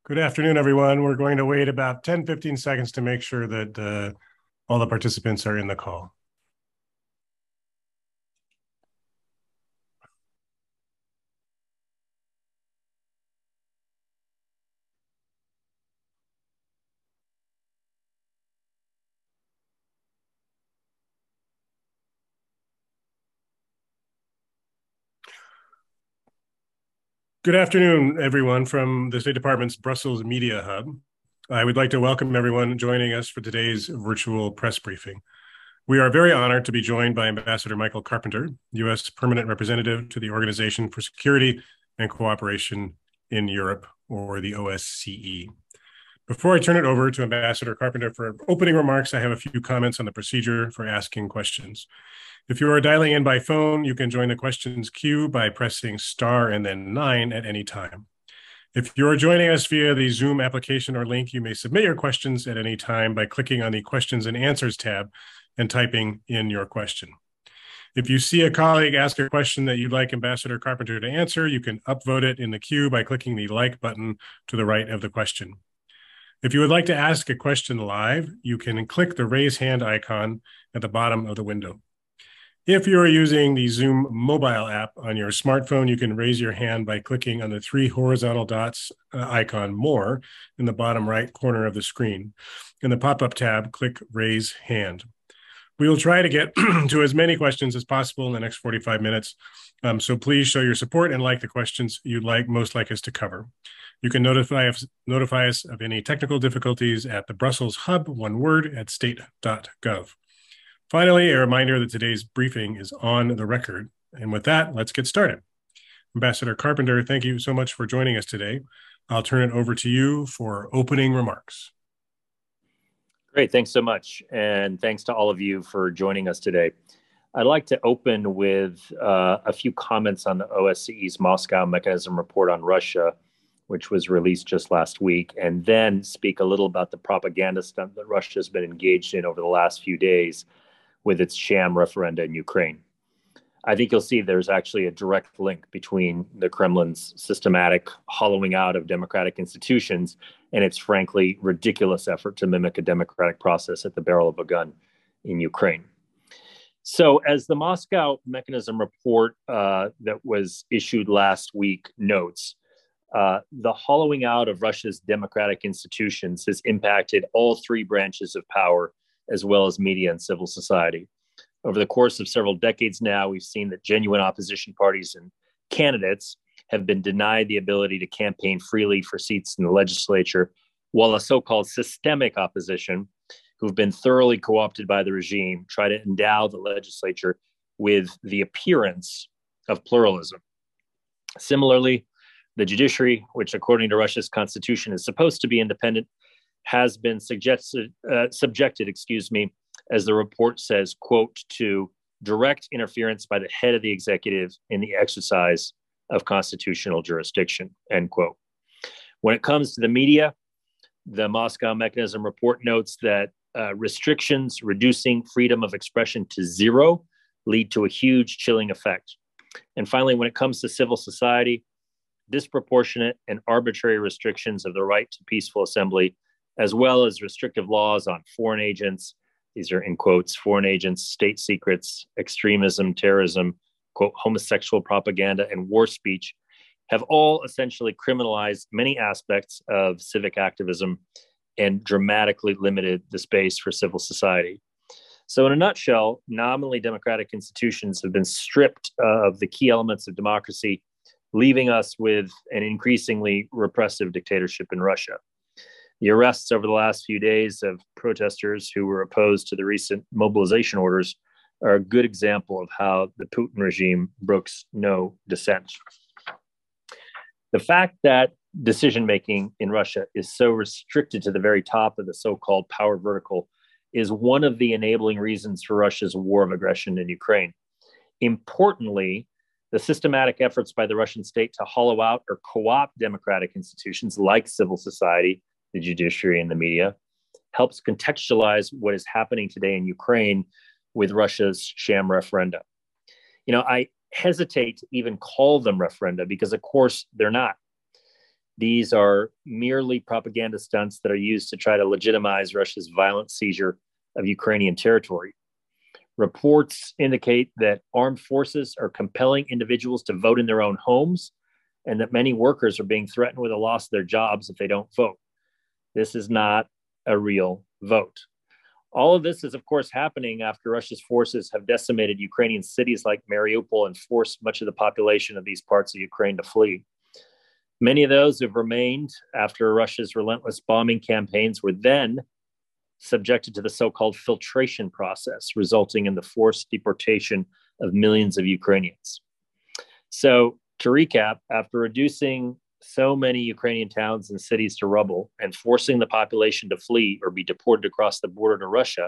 Good afternoon, everyone. We're going to wait about 10-15 seconds to make sure that all the participants are in the call. Good afternoon, everyone, from the State Department's Brussels Media Hub. I would like to welcome everyone joining us for today's virtual press briefing. We are very honored to be joined by Ambassador Michael Carpenter, U.S. Permanent Representative to the Organization for Security and Cooperation in Europe, or the OSCE. Before I turn it over to Ambassador Carpenter for opening remarks, I have a few comments on the procedure for asking questions. If you are dialing in by phone, you can join the questions queue by pressing star and then 9 at any time. If you are joining us via the Zoom application or link, you may submit your questions at any time by clicking on the Questions and Answers tab and typing in your question. If you see a colleague ask a question that you'd like Ambassador Carpenter to answer, you can upvote it in the queue by clicking the like button to the right of the question. If you would like to ask a question live, you can click the raise hand icon at the bottom of the window. If you are using the Zoom mobile app on your smartphone, you can raise your hand by clicking on the 3 horizontal dots icon More in the bottom right corner of the screen. In the pop-up tab, click Raise Hand. We will try to get to as many questions as possible in the next 45 minutes, so please show your support and like the questions you'd most like us to cover. You can notify us of any technical difficulties at the Brussels Hub, one word, at state.gov. Finally, a reminder that today's briefing is on the record. And with that, let's get started. Ambassador Carpenter, thank you so much for joining us today. I'll turn it over to you for opening remarks. Great, thanks so much. And thanks to all of you for joining us today. I'd like to open with a few comments on the OSCE's Moscow Mechanism report on Russia, which was released just last week, and then speak a little about the propaganda stunt that Russia has been engaged in over the last few days with its sham referenda in Ukraine. I think you'll see there's actually a direct link between the Kremlin's systematic hollowing out of democratic institutions and its frankly ridiculous effort to mimic a democratic process at the barrel of a gun in Ukraine. So as the Moscow Mechanism report that was issued last week notes, the hollowing out of Russia's democratic institutions has impacted all 3 branches of power, as well as media and civil society. Over the course of several decades now, we've seen that genuine opposition parties and candidates have been denied the ability to campaign freely for seats in the legislature, while a so-called systemic opposition, who've been thoroughly co-opted by the regime, try to endow the legislature with the appearance of pluralism. Similarly, the judiciary, which according to Russia's constitution is supposed to be independent, has been subjected, as the report says, quote, to direct interference by the head of the executive in the exercise of constitutional jurisdiction, end quote. When it comes to the media, the Moscow Mechanism report notes that restrictions reducing freedom of expression to 0 lead to a huge chilling effect. And finally, when it comes to civil society, disproportionate and arbitrary restrictions of the right to peaceful assembly, as well as restrictive laws on foreign agents, these are in quotes, foreign agents, state secrets, extremism, terrorism, quote, homosexual propaganda, and war speech, have all essentially criminalized many aspects of civic activism and dramatically limited the space for civil society. So in a nutshell, nominally democratic institutions have been stripped of the key elements of democracy, leaving us with an increasingly repressive dictatorship in Russia. The arrests over the last few days of protesters who were opposed to the recent mobilization orders are a good example of how the Putin regime brooks no dissent. The fact that decision-making in Russia is so restricted to the very top of the so-called power vertical is one of the enabling reasons for Russia's war of aggression in Ukraine. Importantly, the systematic efforts by the Russian state to hollow out or co-opt democratic institutions like civil society, the judiciary, and the media helps contextualize what is happening today in Ukraine with Russia's sham referenda. I hesitate to even call them referenda because, of course, they're not. These are merely propaganda stunts that are used to try to legitimize Russia's violent seizure of Ukrainian territory. Reports indicate that armed forces are compelling individuals to vote in their own homes, and that many workers are being threatened with the loss of their jobs if they don't vote. This is not a real vote. All of this is, of course, happening after Russia's forces have decimated Ukrainian cities like Mariupol and forced much of the population of these parts of Ukraine to flee. Many of those who have remained after Russia's relentless bombing campaigns were then subjected to the so-called filtration process, resulting in the forced deportation of millions of Ukrainians. So, to recap, after reducing so many Ukrainian towns and cities to rubble and forcing the population to flee or be deported across the border to Russia,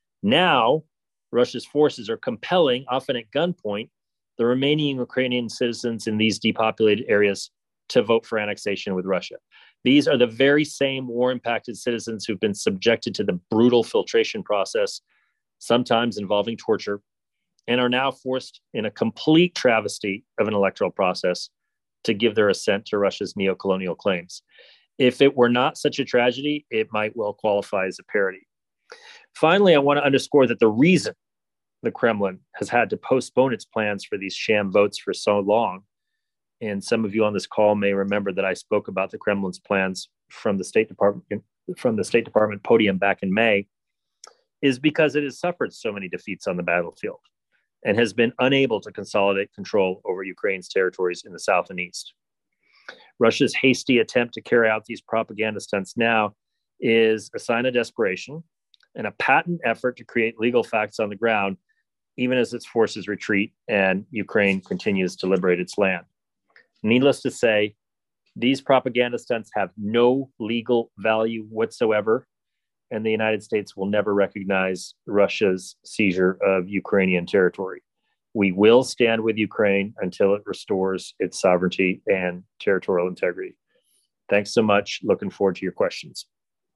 now Russia's forces are compelling, often at gunpoint, the remaining Ukrainian citizens in these depopulated areas to vote for annexation with Russia. These are the very same war-impacted citizens who've been subjected to the brutal filtration process, sometimes involving torture, and are now forced in a complete travesty of an electoral process to give their assent to Russia's neo-colonial claims. If it were not such a tragedy, it might well qualify as a parody. Finally, I want to underscore that the reason the Kremlin has had to postpone its plans for these sham votes for so long, and some of you on this call may remember that I spoke about the Kremlin's plans from the State Department podium back in May, is because it has suffered so many defeats on the battlefield and has been unable to consolidate control over Ukraine's territories in the south and east. Russia's hasty attempt to carry out these propaganda stunts now is a sign of desperation and a patent effort to create legal facts on the ground, even as its forces retreat and Ukraine continues to liberate its land. Needless to say, these propaganda stunts have no legal value whatsoever, and the United States will never recognize Russia's seizure of Ukrainian territory. We will stand with Ukraine until it restores its sovereignty and territorial integrity. Thanks so much. Looking forward to your questions.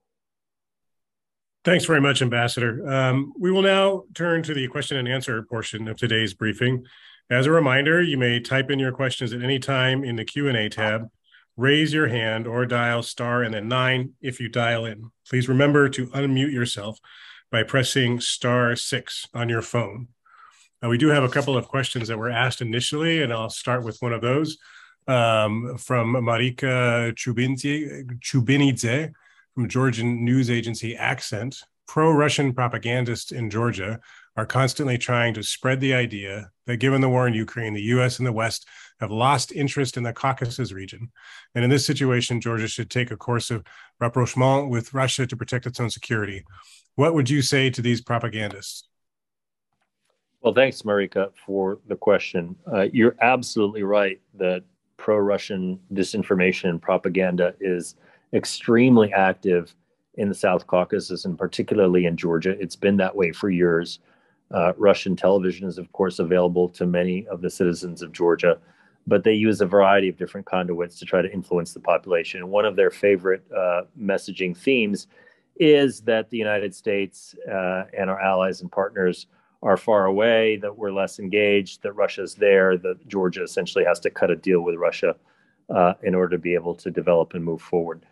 Thanks very much, Ambassador. We will now turn to the question and answer portion of today's briefing. As a reminder, you may type in your questions at any time in the Q&A tab, raise your hand, or dial star and then 9 if you dial in. Please remember to unmute yourself by pressing star 6 on your phone. We do have a couple of questions that were asked initially, and I'll start with one of those from Marika Chubinidze from Georgian news agency Accent. Pro-Russian propagandists in Georgia are constantly trying to spread the idea that given the war in Ukraine, the U.S. and the West have lost interest in the Caucasus region. And in this situation, Georgia should take a course of rapprochement with Russia to protect its own security. What would you say to these propagandists? Well, thanks, Marika, for the question. You're absolutely right that pro-Russian disinformation and propaganda is extremely active in the South Caucasus and particularly in Georgia. It's been that way for years. Russian television is, of course, available to many of the citizens of Georgia, but they use a variety of different conduits to try to influence the population. One of their favorite messaging themes is that the United States and our allies and partners are far away, that we're less engaged, that Russia's there, that Georgia essentially has to cut a deal with Russia in order to be able to develop and move forward.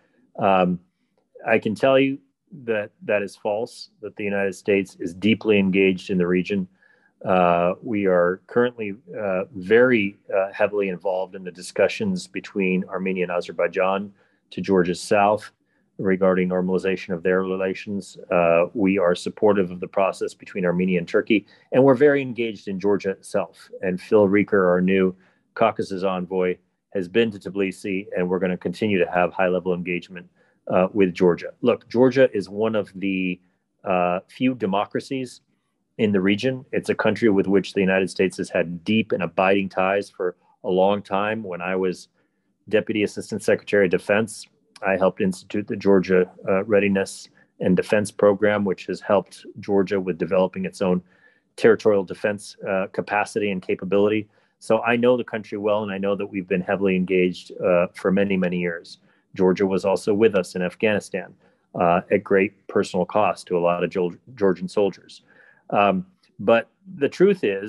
I can tell you that that is false, that the United States is deeply engaged in the region. We are currently very heavily involved in the discussions between Armenia and Azerbaijan to Georgia's south regarding normalization of their relations. We are supportive of the process between Armenia and Turkey, and we're very engaged in Georgia itself. And Phil Reker, our new Caucasus envoy, has been to Tbilisi, and we're going to continue to have high-level engagement with Georgia. Look, Georgia is one of the few democracies in the region. It's a country with which the United States has had deep and abiding ties for a long time. When I was Deputy Assistant Secretary of Defense, I helped institute the Georgia Readiness and Defense Program, which has helped Georgia with developing its own territorial defense capacity and capability. So I know the country well, and I know that we've been heavily engaged for many, many years. Georgia was also with us in Afghanistan at great personal cost to a lot of Georgian soldiers. But the truth is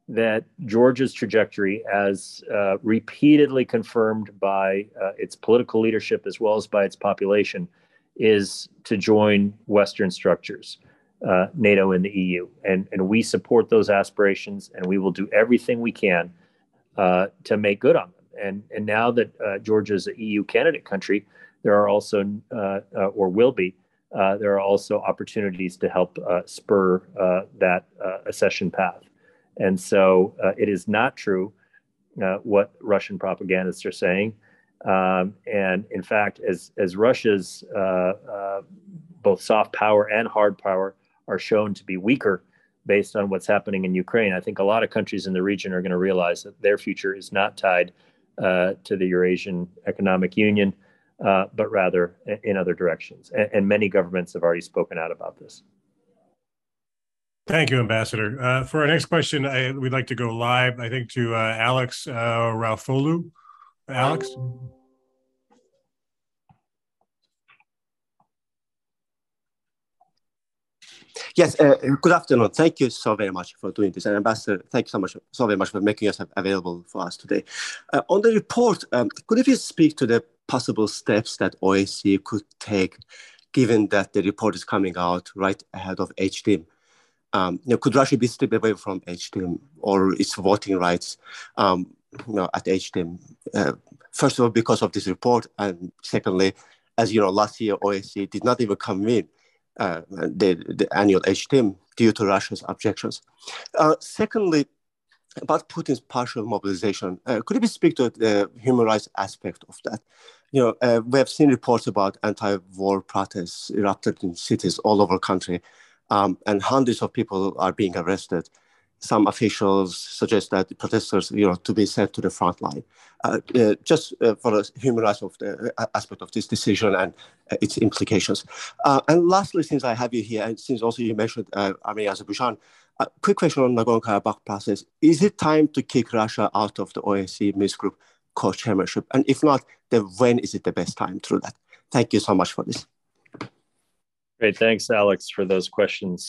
that Georgia's trajectory, as repeatedly confirmed by its political leadership as well as by its population, is to join Western structures, NATO and the EU. And we support those aspirations, and we will do everything we can to make good on them. And now that Georgia is an EU candidate country, there are also, or will be, there are also opportunities to help spur that accession path. And so it is not true what Russian propagandists are saying. And in fact, as Russia's both soft power and hard power are shown to be weaker based on what's happening in Ukraine, I think a lot of countries in the region are going to realize that their future is not tied to the Eurasian Economic Union, but rather in other directions. And many governments have already spoken out about this. Thank you, Ambassador. For our next question, we'd like to go live, I think, to Alex Ralfolu. Alex? Yes, good afternoon. Thank you so very much for doing this. And Ambassador, thank you so very much for making yourself available for us today. On the report, could you please speak to the possible steps that OSCE could take, given that the report is coming out right ahead of HDIM? Could Russia be stripped away from HDIM or its voting rights at HDIM? First of all, because of this report, and secondly, as you know, last year OSCE did not even convene the annual HDIM due to Russia's objections. Secondly, about Putin's partial mobilization, could you speak to the human rights aspect of that? We have seen reports about anti-war protests erupted in cities all over the country, and hundreds of people are being arrested. Some officials suggest that the protesters, to be sent to the front line. Just for the human rights of the aspect of this decision and its implications. And lastly, since I have you here, and since also you mentioned Armenia, Azerbaijan, a quick question on Nagorno-Karabakh process. Is it time to kick Russia out of the OSCE Minsk Group co-chairmanship? And if not, then when is it the best time to do that? Thank you so much for this. Great. Thanks, Alex, for those questions.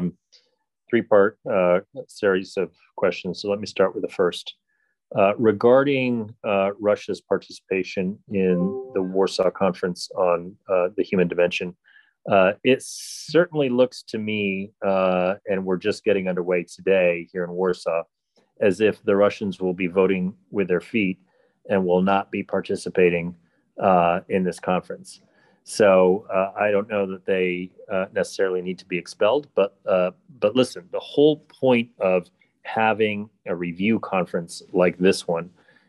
Three-part series of questions. So let me start with the first. Regarding Russia's participation in the Warsaw Conference on the Human Dimension, it certainly looks to me, and we're just getting underway today here in Warsaw, as if the Russians will be voting with their feet and will not be participating in this conference. So I don't know that they necessarily need to be expelled, but listen, the whole point of having a review conference like this one,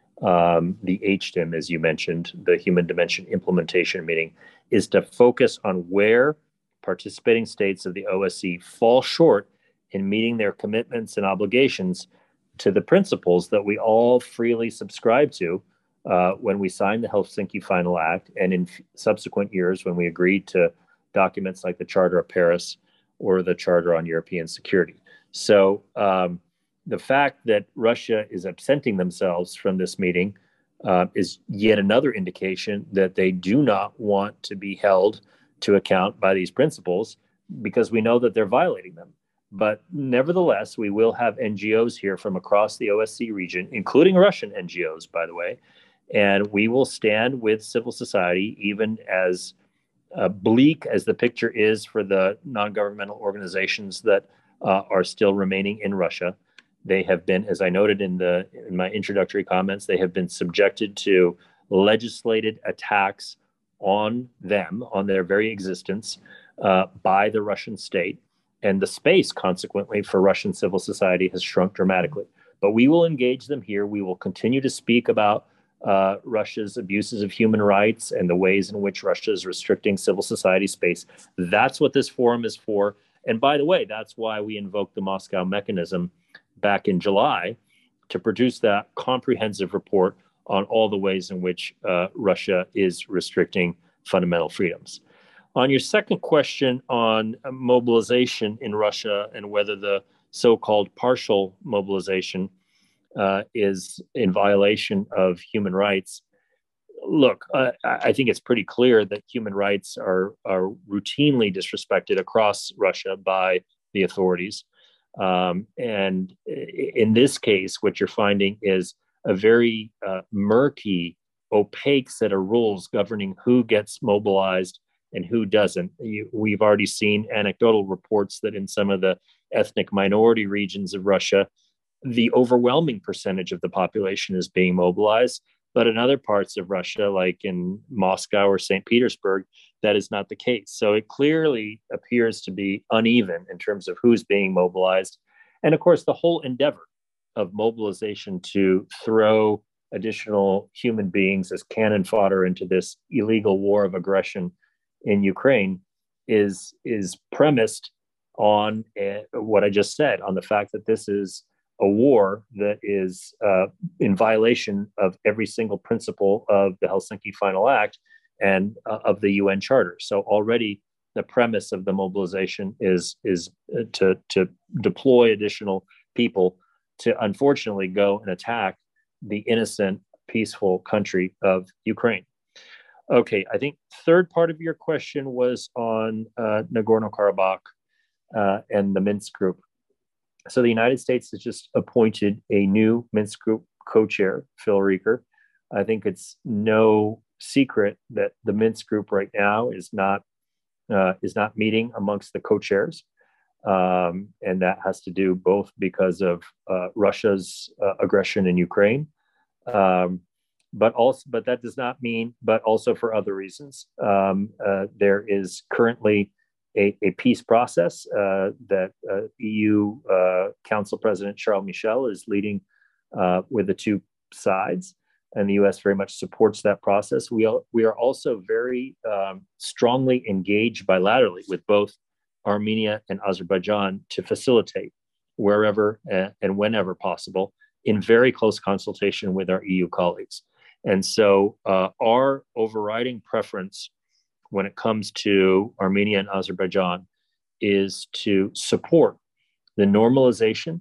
the HDIM, as you mentioned, the Human Dimension Implementation Meeting, is to focus on where participating states of the OSCE fall short in meeting their commitments and obligations to the principles that we all freely subscribe to when we signed the Helsinki Final Act, and in subsequent years when we agreed to documents like the Charter of Paris or the Charter on European Security. So the fact that Russia is absenting themselves from this meeting is yet another indication that they do not want to be held to account by these principles, because we know that they're violating them. But nevertheless, we will have NGOs here from across the OSCE region, including Russian NGOs, by the way, and we will stand with civil society, even as bleak as the picture is for the non-governmental organizations that are still remaining in Russia. They have been, as I noted in my introductory comments, they have been subjected to legislated attacks on them, on their very existence, by the Russian state. And the space, consequently, for Russian civil society has shrunk dramatically. But we will engage them here. We will continue to speak about Russia's abuses of human rights and the ways in which Russia is restricting civil society space. That's what this forum is for. And by the way, that's why we invoked the Moscow mechanism back in July to produce that comprehensive report on all the ways in which Russia is restricting fundamental freedoms. On your second question on mobilization in Russia and whether the so-called partial mobilization is in violation of human rights, look, I think it's pretty clear that human rights are routinely disrespected across Russia by the authorities. And in this case, what you're finding is a very murky, opaque set of rules governing who gets mobilized and who doesn't. We've already seen anecdotal reports that in some of the ethnic minority regions of Russia, the overwhelming percentage of the population is being mobilized. But in other parts of Russia, like in Moscow or St. Petersburg, that is not the case. So it clearly appears to be uneven in terms of who's being mobilized. And of course, the whole endeavor of mobilization to throw additional human beings as cannon fodder into this illegal war of aggression in Ukraine is premised on what I just said, on the fact that this is a war that is in violation of every single principle of the Helsinki Final Act and of the UN Charter. So already the premise of the mobilization is to deploy additional people to unfortunately go and attack the innocent, peaceful country of Ukraine. Okay, I think third part of your question was on Nagorno-Karabakh and the Minsk group. So the United States has just appointed a new Minsk group co-chair, Phil Rieker. I think it's no secret that the Minsk group right now is not meeting amongst the co-chairs. And that has to do both because of Russia's aggression in Ukraine, but that does not mean, but also for other reasons. There is currently a peace process that EU Council President Charles Michel is leading with the two sides, and the U.S. very much supports that process. We are also very strongly engaged bilaterally with both Armenia and Azerbaijan to facilitate wherever and whenever possible in very close consultation with our EU colleagues. And so our overriding preference when it comes to Armenia and Azerbaijan is to support the normalization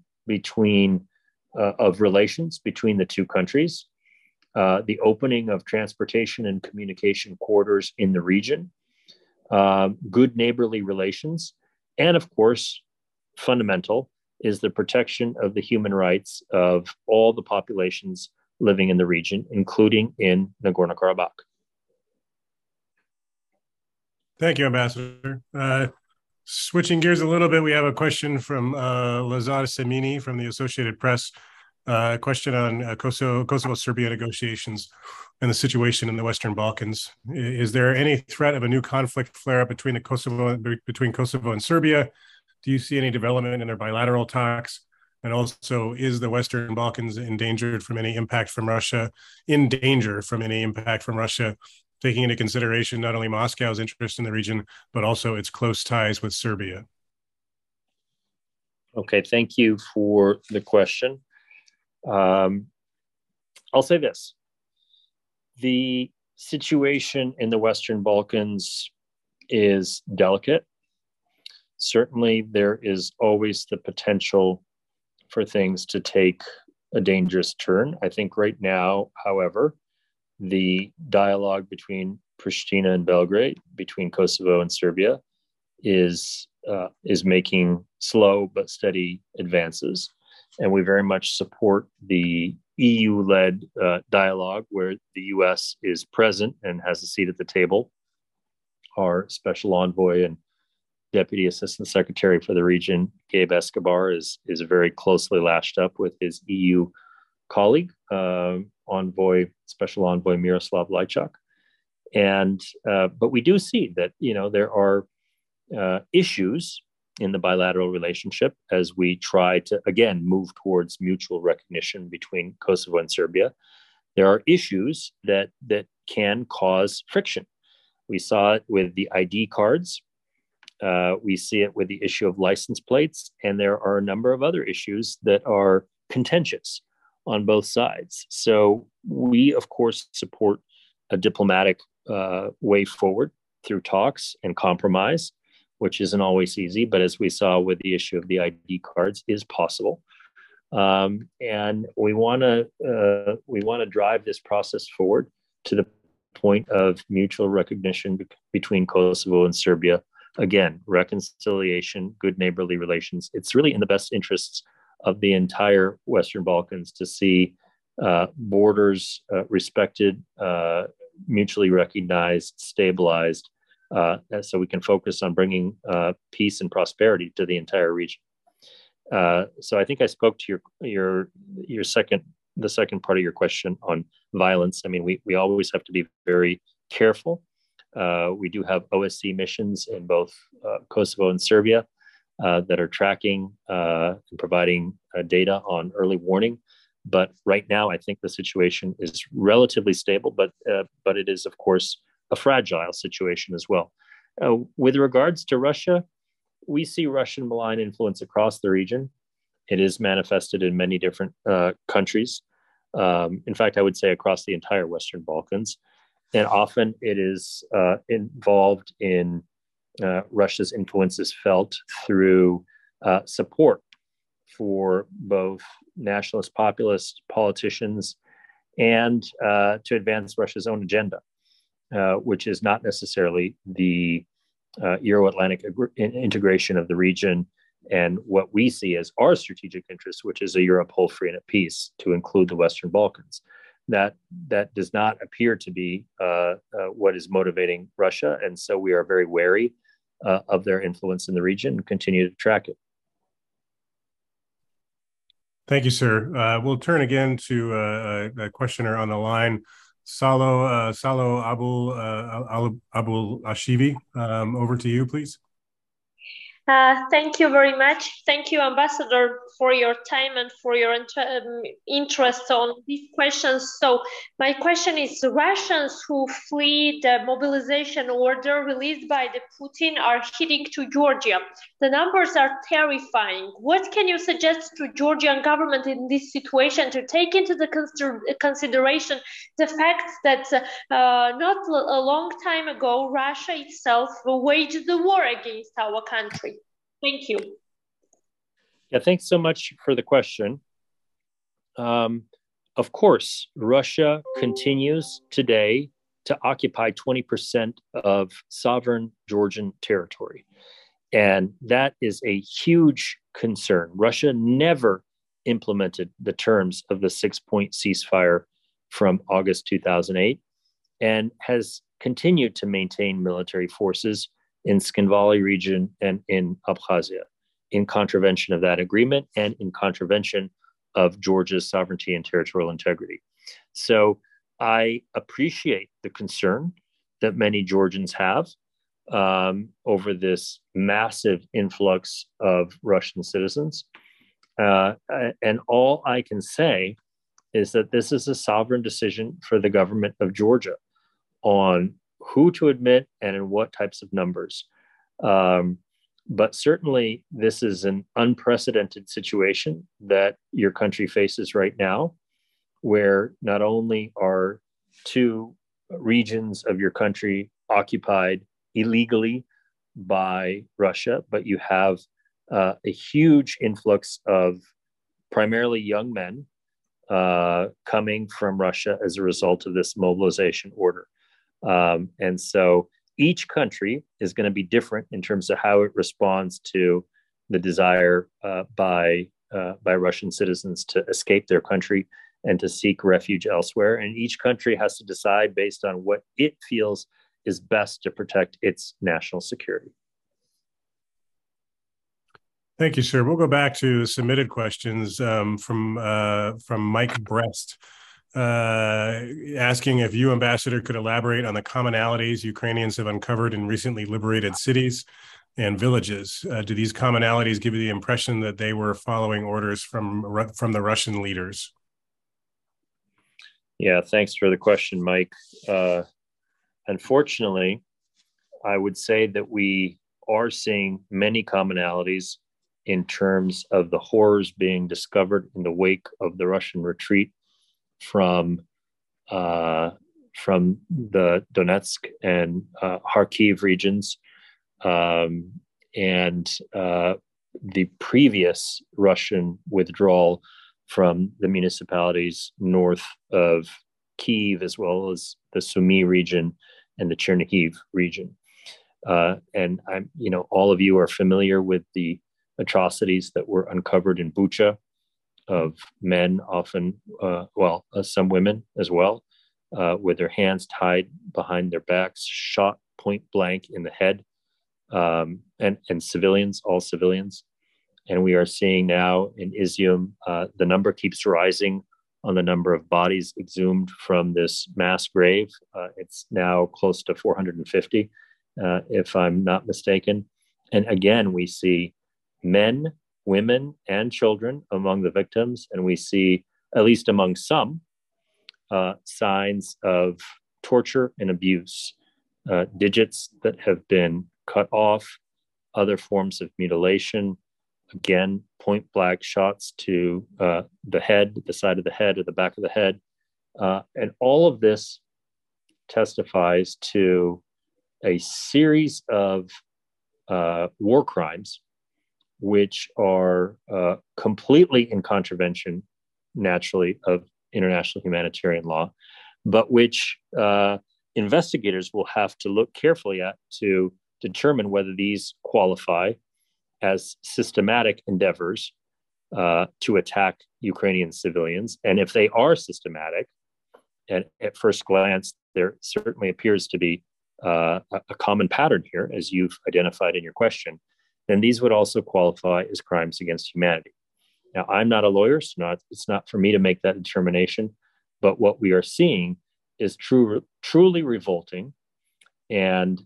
of relations between the two countries, the opening of transportation and communication corridors in the region, good neighborly relations, and of course, fundamental is the protection of the human rights of all the populations living in the region, including in Nagorno-Karabakh. Thank you, Ambassador. Switching gears a little bit, we have a question from Lazar Semini from the Associated Press. A question on Kosovo-Serbia negotiations and the situation in the Western Balkans. Is there any threat of a new conflict flare-up between Kosovo and Serbia? Do you see any development in their bilateral talks? And also, is the Western Balkans endangered from any impact from Russia? In danger from any impact from Russia, taking into consideration not only Moscow's interest in the region, but also its close ties with Serbia? Okay, thank you for the question. I'll say this. The situation in the Western Balkans is delicate. Certainly, there is always the potential for things to take a dangerous turn. I think right now, however, the dialogue between Pristina and Belgrade, between Kosovo and Serbia, is making slow but steady advances. And we very much support the EU-led dialogue where the US is present and has a seat at the table. Our special envoy and Deputy Assistant Secretary for the region, Gabe Escobar, is very closely lashed up with his EU colleague, Special Envoy Miroslav Lajčák. But we do see that there are issues in the bilateral relationship as we try to, again, move towards mutual recognition between Kosovo and Serbia. There are issues that can cause friction. We saw it with the ID cards. We see it with the issue of license plates. And there are a number of other issues that are contentious on both sides. So we, of course, support a diplomatic way forward through talks and compromise, which isn't always easy, but as we saw with the issue of the ID cards, is possible. And we want to drive this process forward to the point of mutual recognition between Kosovo and Serbia again, reconciliation, good neighborly relations. It's really in the best interests of the entire Western Balkans to see borders respected, mutually recognized, stabilized, so we can focus on bringing peace and prosperity to the entire region. So I think I spoke to your the second part of your question on violence. I mean, we always have to be very careful. We do have OSCE missions in both Kosovo and Serbia that are tracking and providing data on early warning. But right now, I think the situation is relatively stable, but it is, of course, a fragile situation as well. With regards to Russia, we see Russian malign influence across the region. It is manifested in many different countries. In fact, I would say across the entire Western Balkans. And often it is involved in Russia's influence is felt through support for both nationalist populist politicians and to advance Russia's own agenda, which is not necessarily the Euro-Atlantic integration of the region and what we see as our strategic interests, which is a Europe whole, free, and at peace, to include the Western Balkans. That does not appear to be what is motivating Russia, and so we are very wary of their influence in the region and continue to track it. Thank you, sir. We'll turn again to a questioner on the line, Salo Abul Ashivi. Over to you, please. Thank you very much. Thank you, Ambassador, for your time and for your interest on these questions. So my question is, Russians who flee the mobilization order released by the Putin are heading to Georgia. The numbers are terrifying. What can you suggest to Georgian government in this situation to take into the consideration the fact that not a long time ago, Russia itself waged the war against our country? Thank you. Yeah, thanks so much for the question. Of course, Russia continues today to occupy 20% of sovereign Georgian territory. And that is a huge concern. Russia never implemented the terms of the 6-point ceasefire from August 2008 and has continued to maintain military forces in Tskhinvali region and in Abkhazia, in contravention of that agreement and in contravention of Georgia's sovereignty and territorial integrity. So I appreciate the concern that many Georgians have over this massive influx of Russian citizens. And all I can say is that this is a sovereign decision for the government of Georgia on who to admit and in what types of numbers. But certainly this is an unprecedented situation that your country faces right now, where not only are 2 regions of your country occupied illegally by Russia, but you have a huge influx of primarily young men coming from Russia as a result of this mobilization order. And so each country is going to be different in terms of how it responds to the desire by Russian citizens to escape their country and to seek refuge elsewhere. And each country has to decide based on what it feels is best to protect its national security. Thank you, sir. We'll go back to submitted questions from Mike Brest. Asking if you, Ambassador, could elaborate on the commonalities Ukrainians have uncovered in recently liberated cities and villages. Do these commonalities give you the impression that they were following orders from the Russian leaders? Yeah, thanks for the question, Mike. Unfortunately, I would say that we are seeing many commonalities in terms of the horrors being discovered in the wake of the Russian retreat from the Donetsk and Kharkiv regions, and the previous Russian withdrawal from the municipalities north of Kyiv, as well as the Sumy region and the Chernihiv region. And all of you are familiar with the atrocities that were uncovered in Bucha of men, often, some women as well, with their hands tied behind their backs, shot point blank in the head, and civilians, all civilians. And we are seeing now in Izium, the number keeps rising on the number of bodies exhumed from this mass grave. It's now close to 450, if I'm not mistaken. And again, we see men, women, and children among the victims, and we see, at least among some, signs of torture and abuse, digits that have been cut off, other forms of mutilation, again, point blank shots to the head, the side of the head or the back of the head. And all of this testifies to a series of war crimes, which are completely in contravention, naturally, of international humanitarian law, but which investigators will have to look carefully at to determine whether these qualify as systematic endeavors to attack Ukrainian civilians. And if they are systematic, and at first glance, there certainly appears to be a common pattern here, as you've identified in your question, then these would also qualify as crimes against humanity. Now, I'm not a lawyer, so it's not for me to make that determination, but what we are seeing is truly revolting and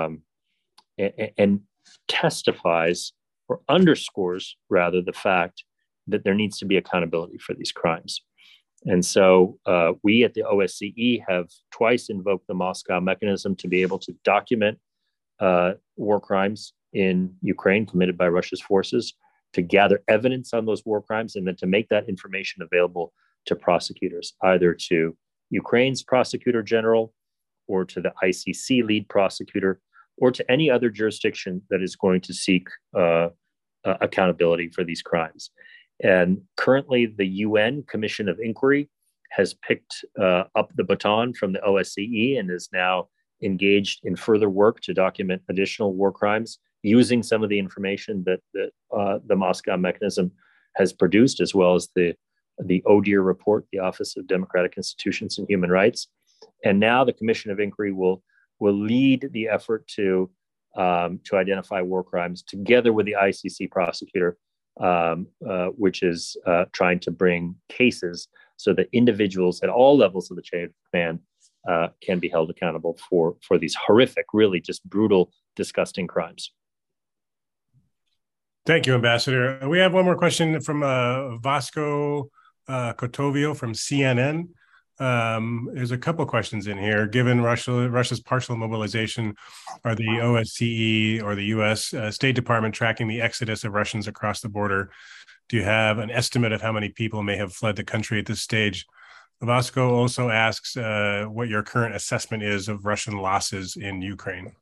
testifies or underscores, rather, the fact that there needs to be accountability for these crimes. And so we at the OSCE have twice invoked the Moscow mechanism to be able to document war crimes in Ukraine committed by Russia's forces, to gather evidence on those war crimes, and then to make that information available to prosecutors, either to Ukraine's prosecutor general or to the ICC lead prosecutor, or to any other jurisdiction that is going to seek accountability for these crimes. And currently, the UN Commission of Inquiry has picked up the baton from the OSCE and is now engaged in further work to document additional war crimes using some of the information that the Moscow mechanism has produced, as well as the ODIHR report, the Office of Democratic Institutions and Human Rights. And now the Commission of Inquiry will lead the effort to identify war crimes together with the ICC prosecutor, which is trying to bring cases so that individuals at all levels of the chain of command can be held accountable for these horrific, really just brutal, disgusting crimes. Thank you, Ambassador. We have one more question from Vasco Kotovio from CNN. There's a couple questions in here. Given Russia's partial mobilization, are the OSCE or the U.S. State Department tracking the exodus of Russians across the border? Do you have an estimate of how many people may have fled the country at this stage? Vasco also asks what your current assessment is of Russian losses in Ukraine.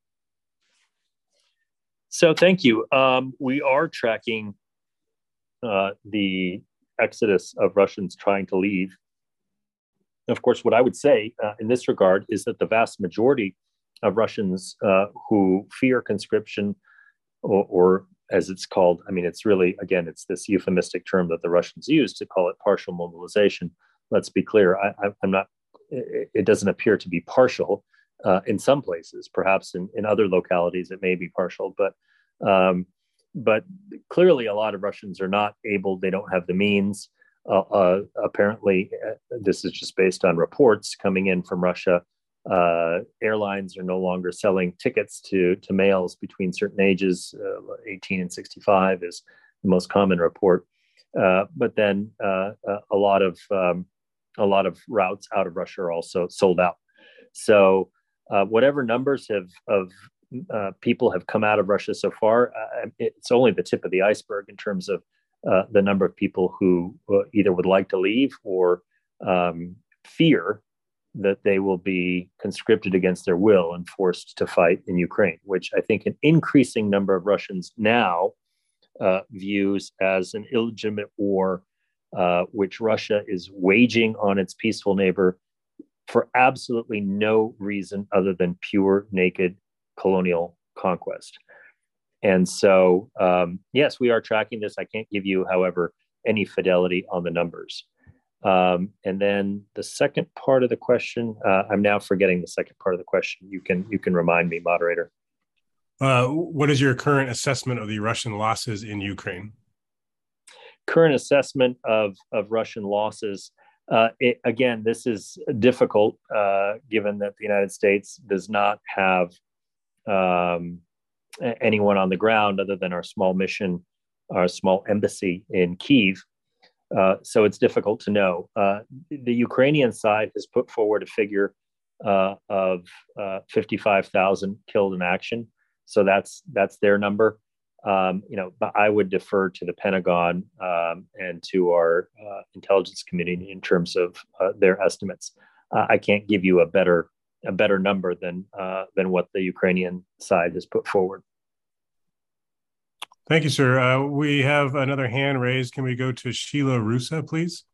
So thank you. We are tracking the exodus of Russians trying to leave. Of course, what I would say in this regard is that the vast majority of Russians who fear conscription, or as it's called, I mean, it's really, again, it's this euphemistic term that the Russians use to call it partial mobilization. Let's be clear, I'm not, it doesn't appear to be partial in some places. Perhaps in other localities it may be partial, but clearly a lot of Russians are not able, they don't have the means. Apparently, this is just based on reports coming in from Russia. Airlines are no longer selling tickets to males between certain ages. 18 and 65 is the most common report. But then a lot of routes out of Russia are also sold out. So whatever numbers of people have come out of Russia so far, it's only the tip of the iceberg in terms of the number of people who either would like to leave or fear that they will be conscripted against their will and forced to fight in Ukraine, which I think an increasing number of Russians now views as an illegitimate war, which Russia is waging on its peaceful neighbor for absolutely no reason other than pure, naked, colonial conquest. And so, yes, we are tracking this. I can't give you, however, any fidelity on the numbers. And then the second part of the question, I'm now forgetting the second part of the question. You can remind me, moderator. What is your current assessment of the Russian losses in Ukraine? Current assessment of Russian losses. Again, this is difficult given that the United States does not have anyone on the ground other than our small mission, our small embassy in Kyiv. So it's difficult to know. The Ukrainian side has put forward a figure of 55,000 killed in action. So that's their number. But I would defer to the Pentagon and to our intelligence community in terms of their estimates. I can't give you a better number than what the Ukrainian side has put forward. Thank you, sir. We have another hand raised. Can we go to Sheila Rusa, please?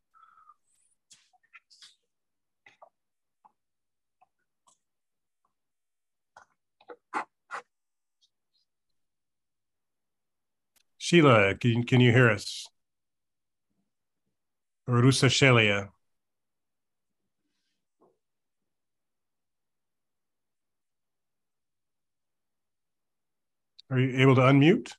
Sheila, can you hear us? Rusa Shelia. Are you able to unmute?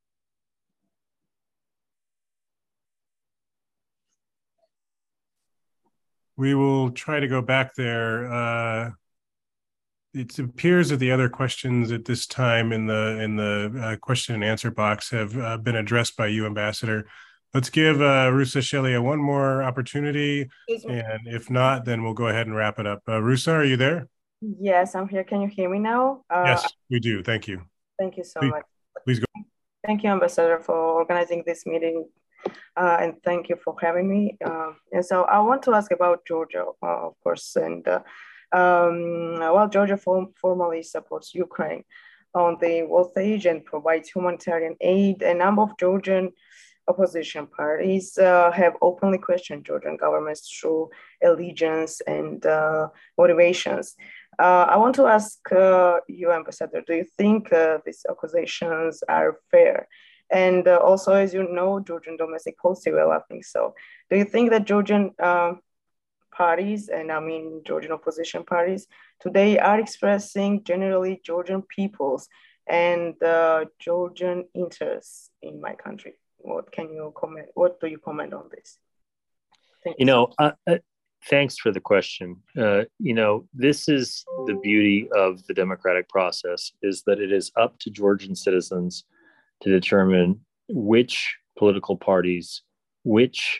We will try to go back there. It appears that the other questions at this time in the question and answer box have been addressed by you, Ambassador. Let's give Rusa Shelia one more opportunity, and if not, then we'll go ahead and wrap it up. Rusa, are you there? Yes, I'm here. Can you hear me now? Yes, we do. Thank you. Thank you so much. Please go. Thank you, Ambassador, for organizing this meeting, and thank you for having me. And so I want to ask about Georgia, of course, and Georgia formally supports Ukraine on the world stage and provides humanitarian aid. A number of Georgian opposition parties have openly questioned Georgian government's true allegiance and motivations. I want to ask you, Ambassador, do you think these accusations are fair? And also, as you know, Georgian domestic policy developing. So do you think that Georgian parties, and I mean Georgian opposition parties, today are expressing generally Georgian peoples and Georgian interests in my country? What can you comment? What do you comment on this? Thank you. Thanks for the question. This is the beauty of the democratic process, is that it is up to Georgian citizens to determine which political parties, which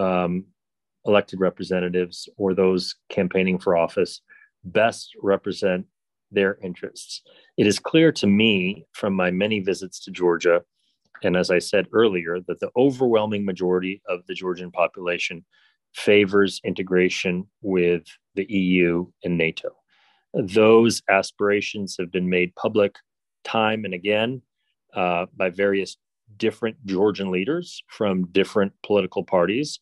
elected representatives, or those campaigning for office best represent their interests. It is clear to me from my many visits to Georgia, and as I said earlier, that the overwhelming majority of the Georgian population favors integration with the EU and NATO. Those aspirations have been made public time and again by various different Georgian leaders from different political parties.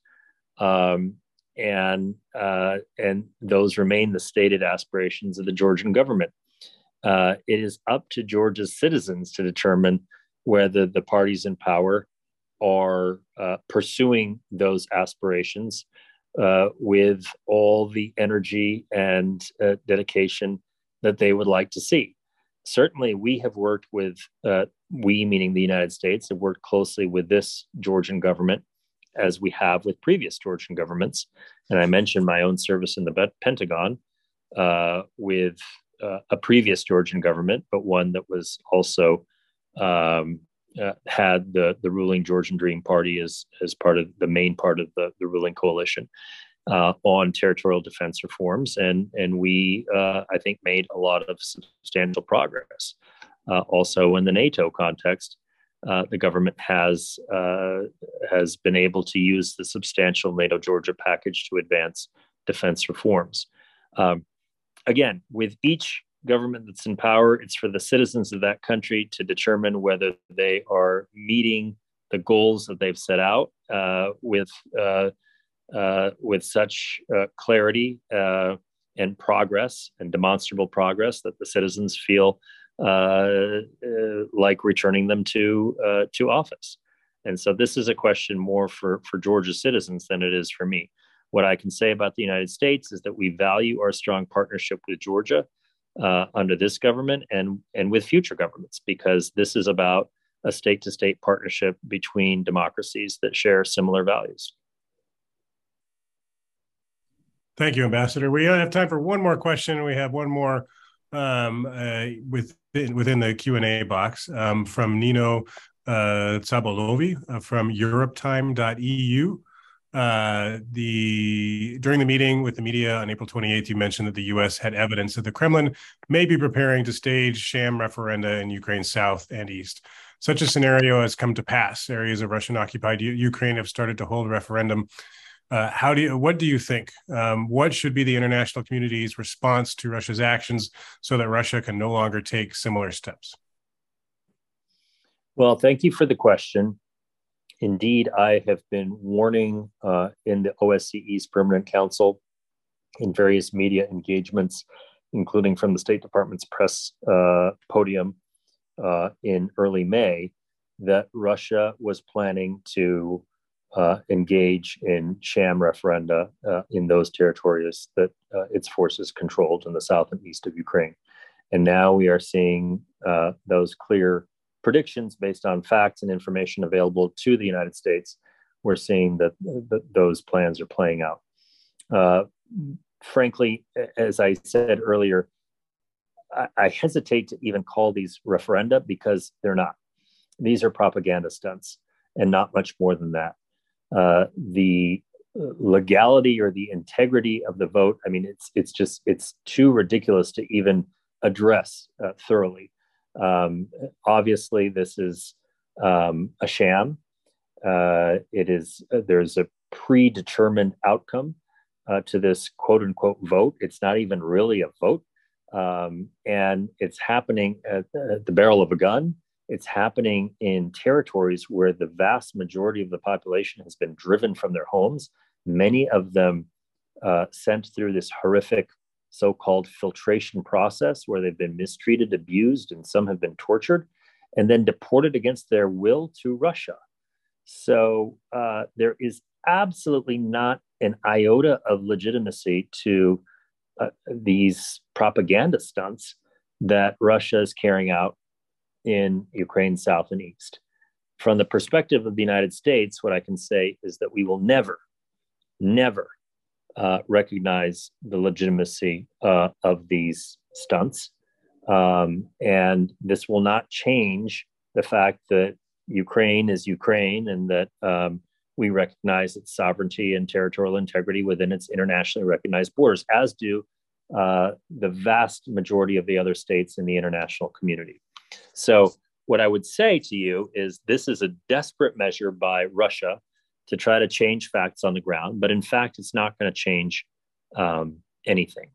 And those remain the stated aspirations of the Georgian government. It is up to Georgia's citizens to determine whether the parties in power are pursuing those aspirations with all the energy and dedication that they would like to see. Certainly, we have worked with, we meaning the United States, have worked closely with this Georgian government as we have with previous Georgian governments. And I mentioned my own service in the Pentagon with a previous Georgian government, but one that was also had the ruling Georgian Dream Party as part of the main part of the ruling coalition on territorial defense reforms. And we, I think, made a lot of substantial progress. Also in the NATO context, the government has been able to use the substantial NATO-Georgia package to advance defense reforms. Again, with each government that's in power, it's for the citizens of that country to determine whether they are meeting the goals that they've set out with such clarity and progress and demonstrable progress that the citizens feel like returning them to office. And so this is a question more for Georgia's citizens than it is for me. What I can say about the United States is that we value our strong partnership with Georgia under this government and with future governments, because this is about a state-to-state partnership between democracies that share similar values. Thank you, Ambassador. We have time for one more question. We have one more within the Q&A box from Nino Tsabolovi from europetime.eu. During the meeting with the media on April 28th, you mentioned that the U.S. had evidence that the Kremlin may be preparing to stage sham referenda in Ukraine's south and east. Such a scenario has come to pass. Areas of Russian-occupied Ukraine have started to hold a referendum. What do you think? What should be the international community's response to Russia's actions so that Russia can no longer take similar steps? Well, thank you for the question. Indeed, I have been warning in the OSCE's Permanent Council in various media engagements, including from the State Department's press podium in early May, that Russia was planning to engage in sham referenda in those territories that its forces controlled in the south and east of Ukraine. And now we are seeing those clear predictions based on facts and information available to the United States. We're seeing that those plans are playing out. Frankly, as I said earlier, I hesitate to even call these referenda because they're not. These are propaganda stunts and not much more than that. The legality or the integrity of the vote, I mean, it's too ridiculous to even address thoroughly. Obviously, this is a sham. There's a predetermined outcome to this quote unquote vote. It's not even really a vote. And it's happening at the barrel of a gun. It's happening in territories where the vast majority of the population has been driven from their homes, many of them sent through this horrific so-called filtration process where they've been mistreated, abused, and some have been tortured, and then deported against their will to Russia. So there is absolutely not an iota of legitimacy to these propaganda stunts that Russia is carrying out in Ukraine's south and east. From the perspective of the United States, what I can say is that we will never recognize the legitimacy of these stunts. And this will not change the fact that Ukraine is Ukraine and that we recognize its sovereignty and territorial integrity within its internationally recognized borders, as do the vast majority of the other states in the international community. So what I would say to you is this is a desperate measure by Russia to try to change facts on the ground, but in fact, it's not going to change anything.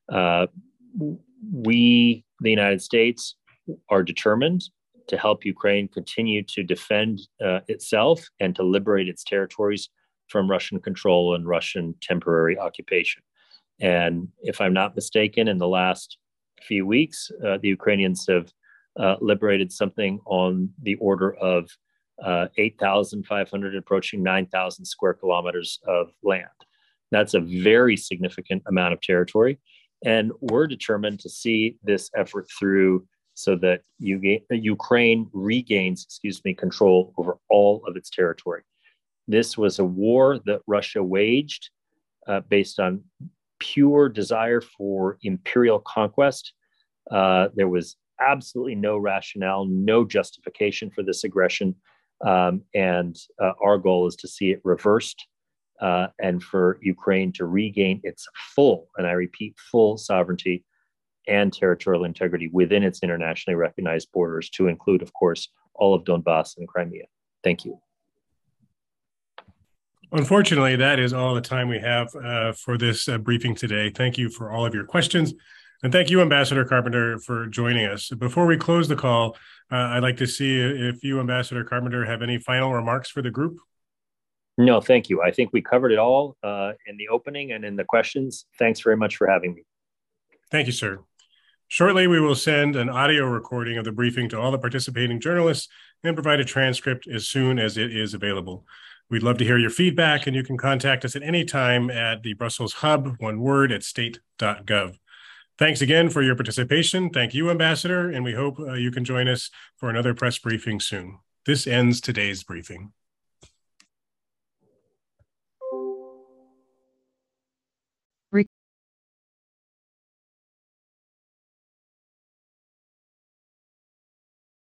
We, the United States, are determined to help Ukraine continue to defend itself and to liberate its territories from Russian control and Russian temporary occupation. And if I'm not mistaken, in the last few weeks, the Ukrainians have liberated something on the order of 8,500, approaching 9,000 square kilometers of land. That's a very significant amount of territory. And we're determined to see this effort through so that Ukraine regains, control over all of its territory. This was a war that Russia waged based on pure desire for imperial conquest. There was absolutely no rationale, no justification for this aggression. And our goal is to see it reversed and for Ukraine to regain its full, and I repeat, full sovereignty and territorial integrity within its internationally recognized borders, to include, of course, all of Donbass and Crimea. Thank you. Unfortunately, that is all the time we have for this briefing today. Thank you for all of your questions. And thank you, Ambassador Carpenter, for joining us. Before we close the call, I'd like to see if you, Ambassador Carpenter, have any final remarks for the group. No, thank you. I think we covered it all in the opening and in the questions. Thanks very much for having me. Thank you, sir. Shortly, we will send an audio recording of the briefing to all the participating journalists and provide a transcript as soon as it is available. We'd love to hear your feedback, and you can contact us at any time at the Brussels Hub, one word, at state.gov. Thanks again for your participation. Thank you, Ambassador, and we hope you can join us for another press briefing soon. This ends today's briefing.